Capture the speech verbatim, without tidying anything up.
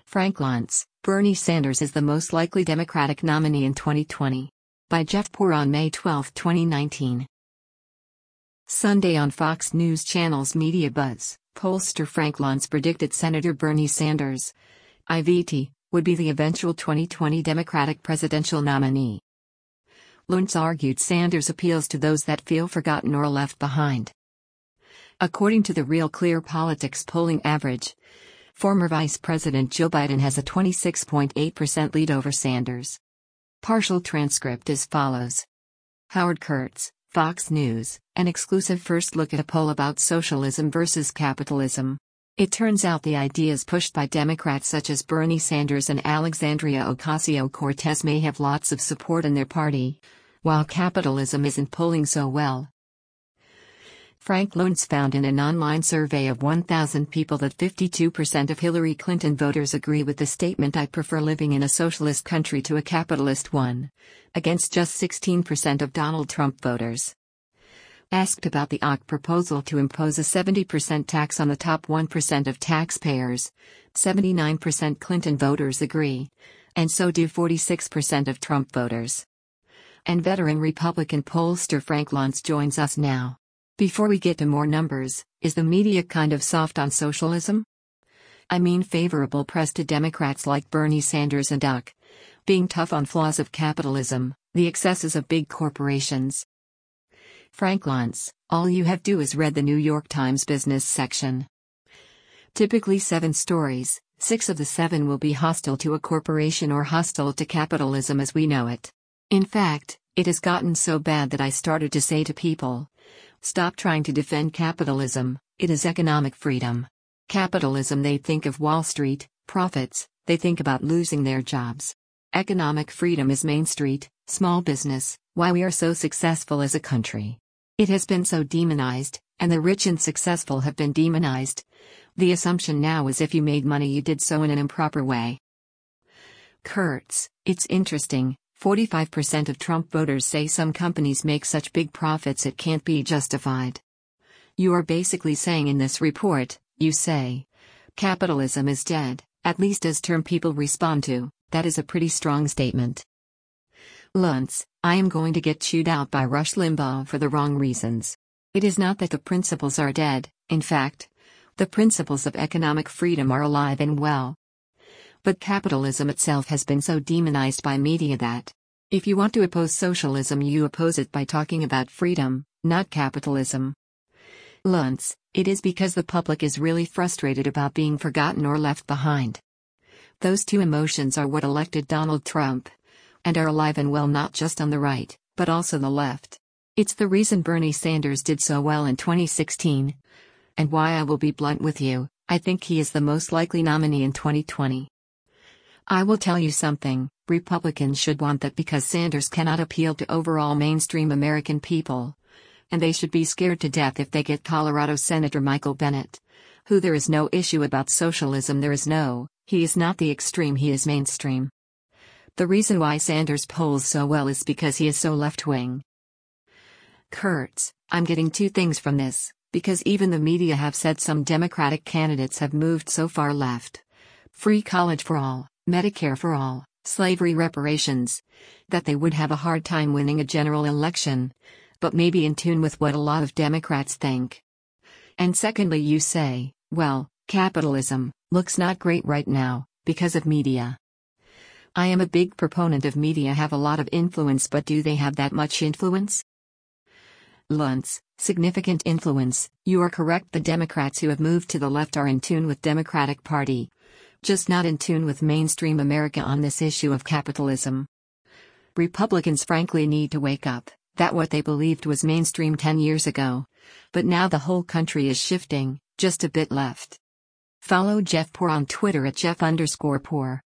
Frank Luntz, Bernie Sanders is the most likely Democratic nominee in twenty twenty. By Jeff Poor on May twelfth, twenty nineteen. Sunday on Fox News Channel's Media Buzz, pollster Frank Luntz predicted Senator Bernie Sanders, I V T, would be the eventual twenty twenty Democratic presidential nominee. Luntz argued Sanders appeals to those that feel forgotten or left behind. According to the Real Clear Politics polling average, former Vice President Joe Biden has a twenty-six point eight percent lead over Sanders. Partial transcript as follows. Howard Kurtz, Fox News, an exclusive first look at a poll about socialism versus capitalism. It turns out the ideas pushed by Democrats such as Bernie Sanders and Alexandria Ocasio-Cortez may have lots of support in their party, while capitalism isn't polling so well. Frank Luntz found in an online survey of one thousand people that fifty-two percent of Hillary Clinton voters agree with the statement "I prefer living in a socialist country to a capitalist one," against just sixteen percent of Donald Trump voters. Asked about the O C proposal to impose a seventy percent tax on the top one percent of taxpayers, seventy-nine percent Clinton voters agree, and so do forty-six percent of Trump voters. And veteran Republican pollster Frank Luntz joins us now. Before we get to more numbers, is the media kind of soft on socialism? I mean favorable press to Democrats like Bernie Sanders and O C, being tough on flaws of capitalism, the excesses of big corporations. Frank Luntz, all you have to do is read the New York Times business section. Typically seven stories, six of the seven will be hostile to a corporation or hostile to capitalism as we know it. In fact, it has gotten so bad that I started to say to people, stop trying to defend capitalism, it is economic freedom. Capitalism, they think of Wall Street, profits, they think about losing their jobs. Economic freedom is Main Street, small business, why we are so successful as a country. It has been so demonized, and the rich and successful have been demonized. The assumption now is if you made money you did so in an improper way. Kurtz, it's interesting. forty-five percent of Trump voters say some companies make such big profits it can't be justified. You are basically saying in this report, you say, capitalism is dead, at least as term people respond to, that is a pretty strong statement. Luntz, I am going to get chewed out by Rush Limbaugh for the wrong reasons. It is not that the principles are dead, in fact, the principles of economic freedom are alive and well. But capitalism itself has been so demonized by media that, if you want to oppose socialism you oppose it by talking about freedom, not capitalism. Luntz, it is because the public is really frustrated about being forgotten or left behind. Those two emotions are what elected Donald Trump, and are alive and well not just on the right, but also the left. It's the reason Bernie Sanders did so well in twenty sixteen, and why I will be blunt with you, I think he is the most likely nominee in twenty twenty. I will tell you something, Republicans should want that because Sanders cannot appeal to overall mainstream American people. And they should be scared to death if they get Colorado Senator Michael Bennet, who there is no issue about socialism there is no, he is not the extreme he is mainstream. The reason why Sanders polls so well is because he is so left-wing. Kurtz, I'm getting two things from this, because even the media have said some Democratic candidates have moved so far left. Free college for all, Medicare for all, slavery reparations, that they would have a hard time winning a general election, but maybe in tune with what a lot of Democrats think. And secondly you say, well, capitalism looks not great right now, because of media. I am a big proponent of media have a lot of influence, but do they have that much influence? Luntz, significant influence, you are correct, the Democrats who have moved to the left are in tune with Democratic Party. Just not in tune with mainstream America on this issue of capitalism. Republicans frankly need to wake up, that what they believed was mainstream ten years ago. But now the whole country is shifting, just a bit left. Follow Jeff Poor on Twitter at Jeff underscore Poor.